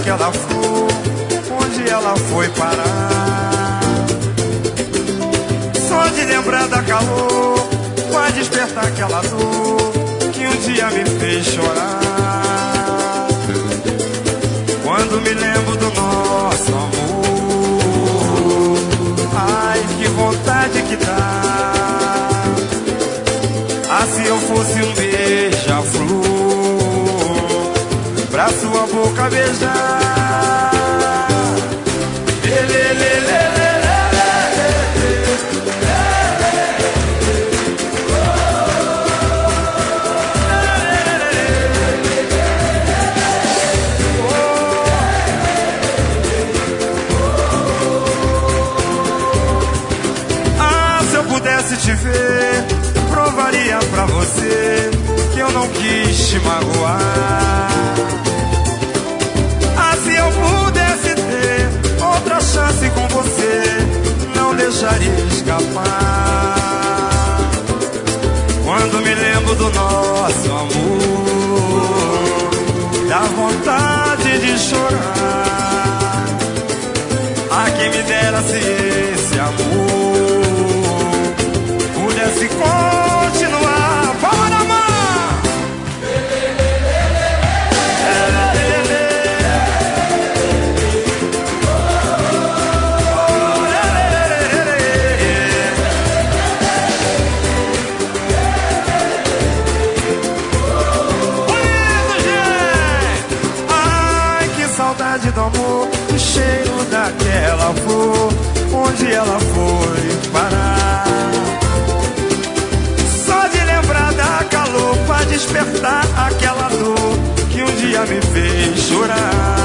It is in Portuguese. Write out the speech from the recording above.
aquela flor, onde ela foi parar. Só de lembrar da calor, vai despertar aquela dor que um dia me fez chorar. Quando me lembro do nosso amor, ai, que vontade que dá. Ah, se eu fosse um beija-flor pra sua boca beijar. Ah, se eu pudesse te ver, provaria pra você que eu não quis te magoar. Ah, se eu pudesse ter outra chance com você, não deixaria escapar. Quando me lembro do nosso amor, dá vontade de chorar. Ah, quem me dera se esse amor pudesse continuar. Palma na mão! Ai, que saudade do amor, o cheiro daquela flor, onde ela foi parar. Só de lembrar da calor, pra despertar aquela dor que um dia me fez chorar.